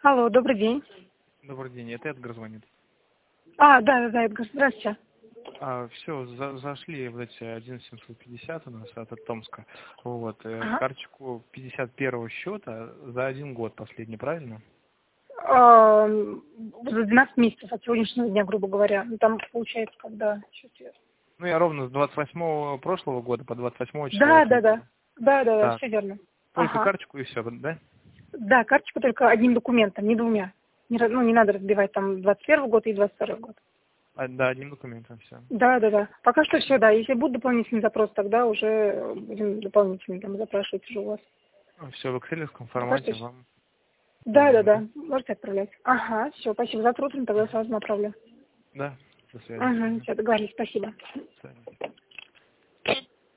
Алло, добрый день. Добрый день, это Эдгар звонит. Да, Эдгар, здравствуйте. Все, зашли вот эти 11750 у нас от Томска. Вот, Ага. карточку 51 счета за 1 год последний, правильно? За 12 месяцев от сегодняшнего дня, грубо говоря. Ну, там получается, когда... Ну, я ровно с 28 прошлого года по 28 числа этого года. Да, Так, все верно. только Ага. карточку и все, да? Да, карточку только одним документом, не двумя. Не надо разбивать там 21 год и 22 год. Да, одним документом все. Да. Пока что все, да. Если будут дополнительные запросы, тогда уже будем дополнительно там запрашивать уже у вас. Все в экселевском Пока что формате всё. вам отправим, Да. да? Можете отправлять. Ага, все, спасибо. Завтра утром тогда сразу направлю. Да, до связи. Угу, все, договорились, спасибо. До свидания.